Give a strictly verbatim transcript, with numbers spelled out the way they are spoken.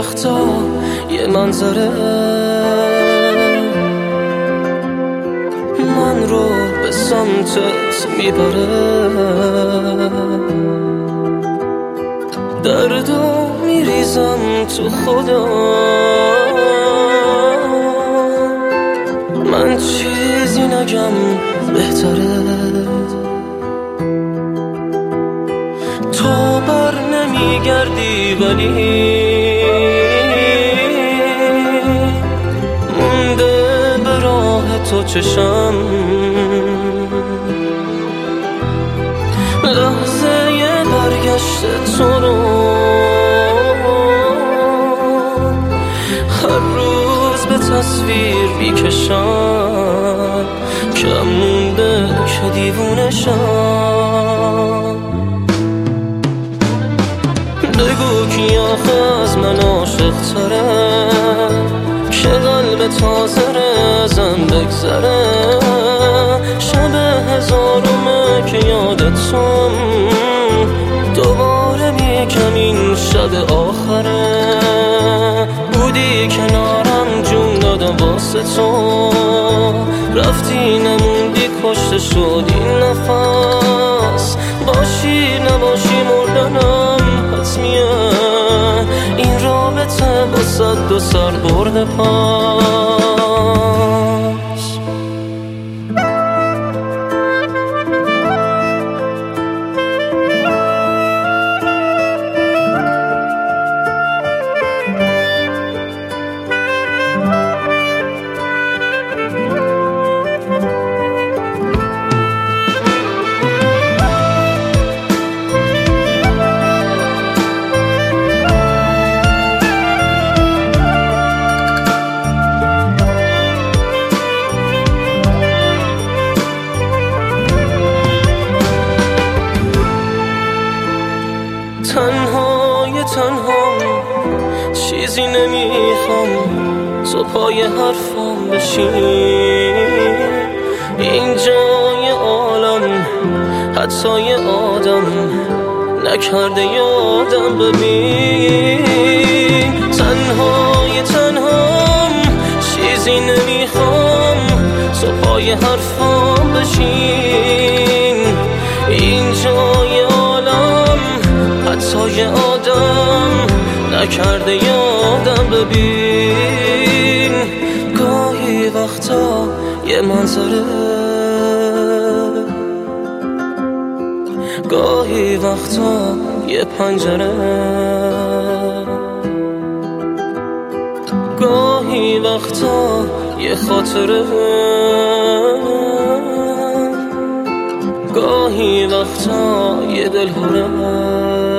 وقتا یه منظره من رو به سمتت میبره، دردو میریزم تو خودم، من چیزی نگم بهتره. تو بر نمیگردی ولی مونده به راه تو چشم، لحظه یه برگشت تو رو هر روز به تصویر میکشم، کم مونده که دیوونشم. بگو کی آخه از من عاشق تره که قلب تازه ازم بگذره، شب هزارمه که یادتم دوباره میگم این شب آخره. بودی کنارم جون دادم واسه تو، رفتی نموندی کشته شد این نفس، باشی نباشی مردنم حتمیه، این رابطه با صد دو سر برده پس. تنهای تنهام چیزی نمیخوام، تو پای حرفام بشین، این جای عالم حتی یه آدم نکرده یادم ببین. تنهای تنهام چیزی نمیخوام، تو پای حرفام بشین، این جای عالم حتی یه آدم نکرده یادم ببین. گاهی وقتا یه منظره، گاهی وقتا یه پنجره، گاهی وقتا یه خاطره، گاهی وقتا یه دلهوره.